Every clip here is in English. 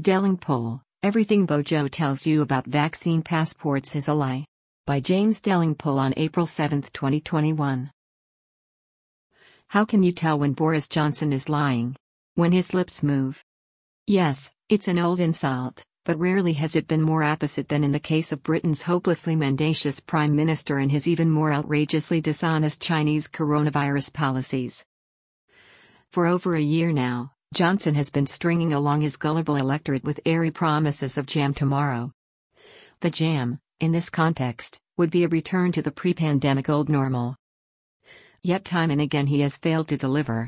Delling Poll, Everything Bojo Tells You About Vaccine Passports is a Lie. By James Delling Poll on April 7, 2021. How can you tell when Boris Johnson is lying? When his lips move. Yes, it's an old insult, but rarely has it been more apposite than in the case of Britain's hopelessly mendacious Prime Minister and his even more outrageously dishonest Chinese coronavirus policies. For over a year now, Johnson has been stringing along his gullible electorate with airy promises of jam tomorrow. The jam, in this context, would be a return to the pre-pandemic old normal. Yet time and again he has failed to deliver.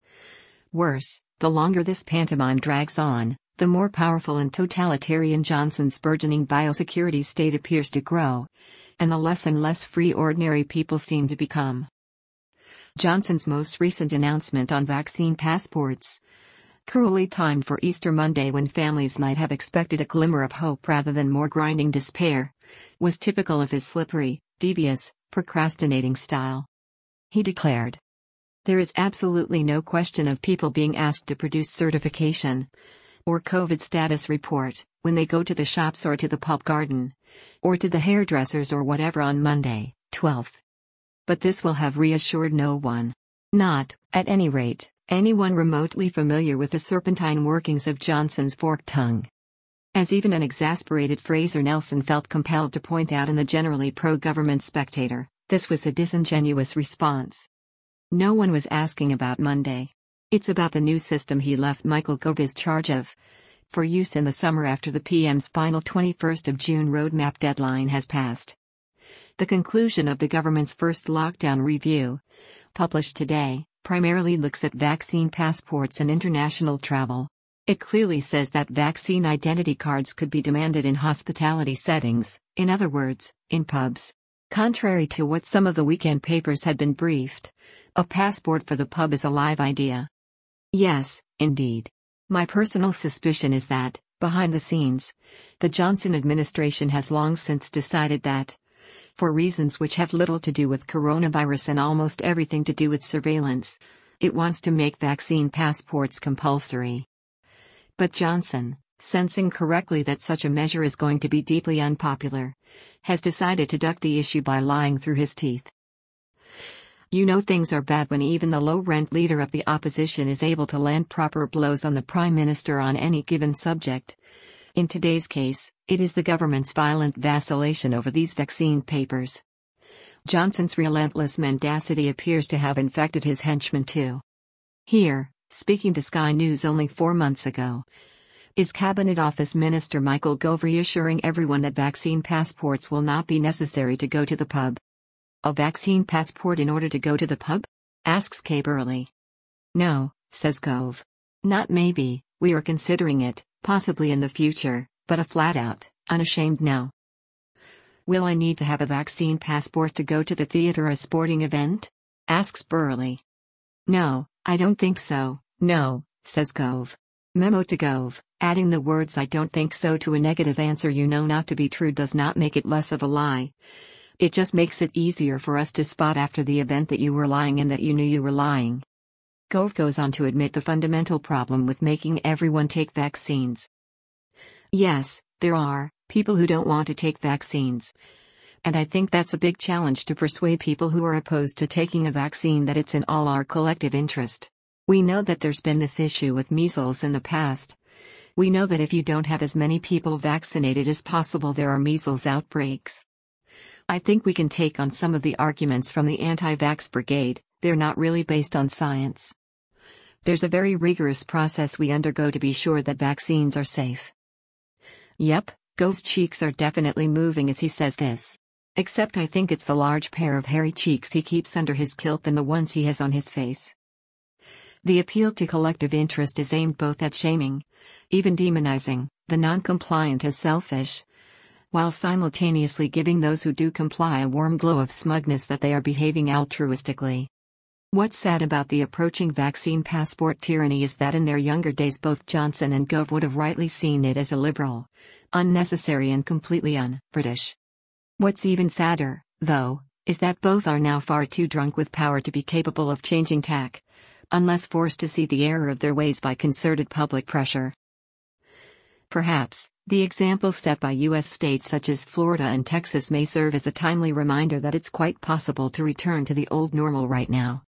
Worse, the longer this pantomime drags on, the more powerful and totalitarian Johnson's burgeoning biosecurity state appears to grow, and the less and less free ordinary people seem to become. Johnson's most recent announcement on vaccine passports, cruelly timed for Easter Monday when families might have expected a glimmer of hope rather than more grinding despair, was typical of his slippery, devious, procrastinating style. He declared, "There is absolutely no question of people being asked to produce certification or COVID status report when they go to the shops or to the pub garden, or to the hairdressers or whatever on Monday, 12th. But this will have reassured no one. Not, at any rate, anyone remotely familiar with the serpentine workings of Johnson's forked tongue." As even an exasperated Fraser Nelson felt compelled to point out in the generally pro-government Spectator, this was a disingenuous response. No one was asking about Monday. It's about the new system he left Michael Gove's charge of, for use in the summer after the PM's final 21st of June roadmap deadline has passed. The conclusion of the government's first lockdown review, published today, primarily looks at vaccine passports and international travel. It clearly says that vaccine identity cards could be demanded in hospitality settings, in other words, in pubs. Contrary to what some of the weekend papers had been briefed, a passport for the pub is a live idea. Yes, indeed. My personal suspicion is that, behind the scenes, the Johnson administration has long since decided that, for reasons which have little to do with coronavirus and almost everything to do with surveillance, it wants to make vaccine passports compulsory. But Johnson, sensing correctly that such a measure is going to be deeply unpopular, has decided to duck the issue by lying through his teeth. You know things are bad when even the low-rent leader of the opposition is able to land proper blows on the Prime Minister on any given subject. In today's case, it is the government's violent vacillation over these vaccine papers. Johnson's relentless mendacity appears to have infected his henchmen too. Here, speaking to Sky News only 4 months ago, is Cabinet Office Minister Michael Gove reassuring everyone that vaccine passports will not be necessary to go to the pub. "A vaccine passport in order to go to the pub?" asks Kay Burley. "No," says Gove. "Not maybe, we are considering it, possibly in the future, but a flat-out, unashamed no." "Will I need to have a vaccine passport to go to the theater or a sporting event?" asks Burley. "No, I don't think so, no," says Gove. Memo to Gove, adding the words "I don't think so" to a negative answer you know not to be true does not make it less of a lie. It just makes it easier for us to spot after the event that you were lying and that you knew you were lying. Gove goes on to admit the fundamental problem with making everyone take vaccines. Yes, there are people who don't want to take vaccines. And I think that's a big challenge to persuade people who are opposed to taking a vaccine that it's in all our collective interest. We know that there's been this issue with measles in the past. We know that if you don't have as many people vaccinated as possible, there are measles outbreaks. I think we can take on some of the arguments from the anti-vax brigade. They're not really based on science. There's a very rigorous process we undergo to be sure that vaccines are safe. Yep, Gove's cheeks are definitely moving as he says this. Except I think it's the large pair of hairy cheeks he keeps under his kilt than the ones he has on his face. The appeal to collective interest is aimed both at shaming, even demonizing, the non-compliant as selfish, while simultaneously giving those who do comply a warm glow of smugness that they are behaving altruistically. What's sad about the approaching vaccine passport tyranny is that in their younger days both Johnson and Gove would have rightly seen it as illiberal, unnecessary and completely un-British. What's even sadder, though, is that both are now far too drunk with power to be capable of changing tack, unless forced to see the error of their ways by concerted public pressure. Perhaps, the example set by U.S. states such as Florida and Texas may serve as a timely reminder that it's quite possible to return to the old normal right now.